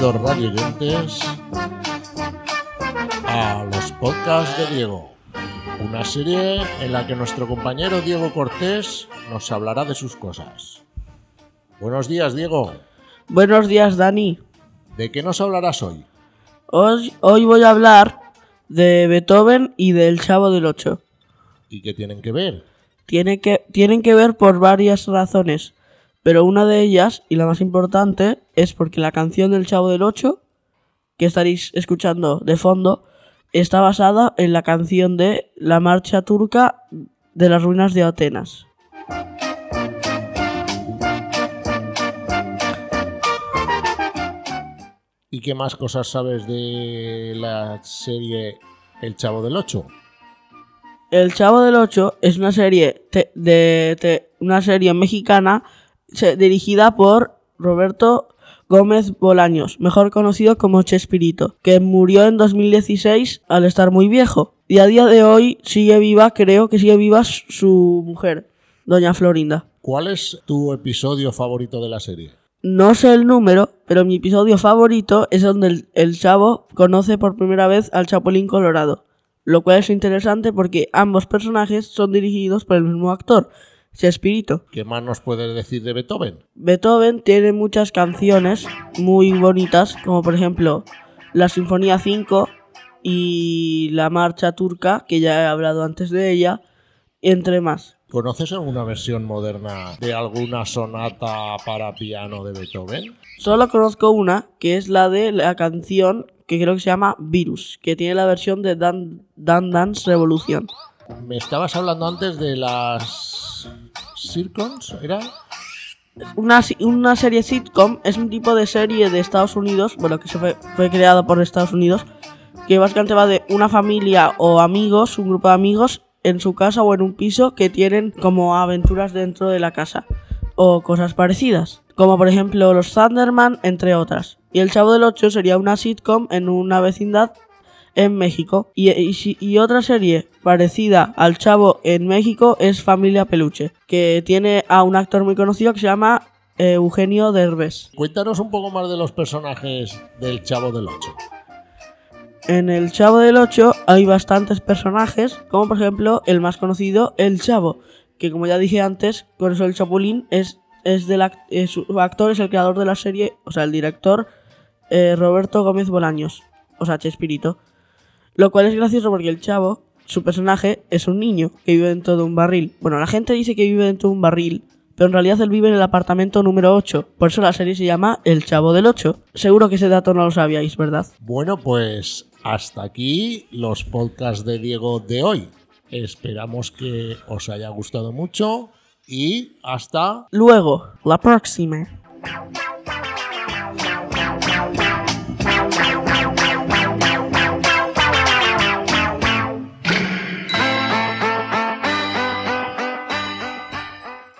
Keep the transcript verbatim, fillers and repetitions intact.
queridos radioyentes, a los podcasts de Diego, una serie en la que nuestro compañero Diego Cortés nos hablará de sus cosas. Buenos días, Diego. Buenos días, Dani. ¿De qué nos hablarás hoy? Hoy, hoy voy a hablar de Beethoven y del Chavo del Ocho. ¿Y qué tienen que ver? Tiene que, tienen que ver por varias razones, pero una de ellas, y la más importante, es porque la canción del Chavo del Ocho, que estaréis escuchando de fondo, está basada en la canción de la marcha turca de las ruinas de Atenas. ¿Y qué más cosas sabes de la serie El Chavo del Ocho? El Chavo del Ocho es una serie te, de te, una serie mexicana se, dirigida por Roberto Gómez Bolaños, mejor conocido como Chespirito, que murió en dos mil dieciséis al estar muy viejo. Y a día de hoy sigue viva, creo que sigue viva su mujer, doña Florinda. ¿Cuál es tu episodio favorito de la serie? No sé el número, pero mi episodio favorito es donde el, el chavo conoce por primera vez al Chapulín Colorado, lo cual es interesante porque ambos personajes son dirigidos por el mismo actor, Chespirito. ¿Qué más nos puedes decir de Beethoven? Beethoven tiene muchas canciones muy bonitas, como por ejemplo la Sinfonía cinco y la Marcha Turca, que ya he hablado antes de ella, entre más. ¿Conoces alguna versión moderna de alguna sonata para piano de Beethoven? Solo conozco una, que es la de la canción que creo que se llama Virus, que tiene la versión de Dan, Dan Dance Revolución. Me estabas hablando antes de las sitcoms, ¿era? Una, una serie sitcom es un tipo de serie de Estados Unidos, bueno, que se fue, fue creada por Estados Unidos, que básicamente va de una familia o amigos, un grupo de amigos, en su casa o en un piso que tienen como aventuras dentro de la casa o cosas parecidas, como por ejemplo los Thunderman, entre otras. Y El Chavo del Ocho sería una sitcom en una vecindad en México. Y, y, y otra serie parecida al Chavo en México es Familia Peluche, que tiene a un actor muy conocido que se llama eh, Eugenio Derbez. Cuéntanos un poco más de los personajes del Chavo del Ocho. En El Chavo del Ocho hay bastantes personajes, como por ejemplo el más conocido, el Chavo, que como ya dije antes, por eso el Chapulín es, es del act- eh, su actor es el creador de la serie, o sea, el director eh, Roberto Gómez Bolaños, o sea, Chespirito. Lo cual es gracioso porque el Chavo, su personaje, es un niño que vive dentro de un barril. Bueno, la gente dice que vive dentro de un barril, pero en realidad él vive en el apartamento número ocho. Por eso la serie se llama El Chavo del Ocho. Seguro que ese dato no lo sabíais, ¿verdad? Bueno, pues hasta aquí los podcasts de Diego de hoy. Esperamos que os haya gustado mucho y hasta luego, la próxima.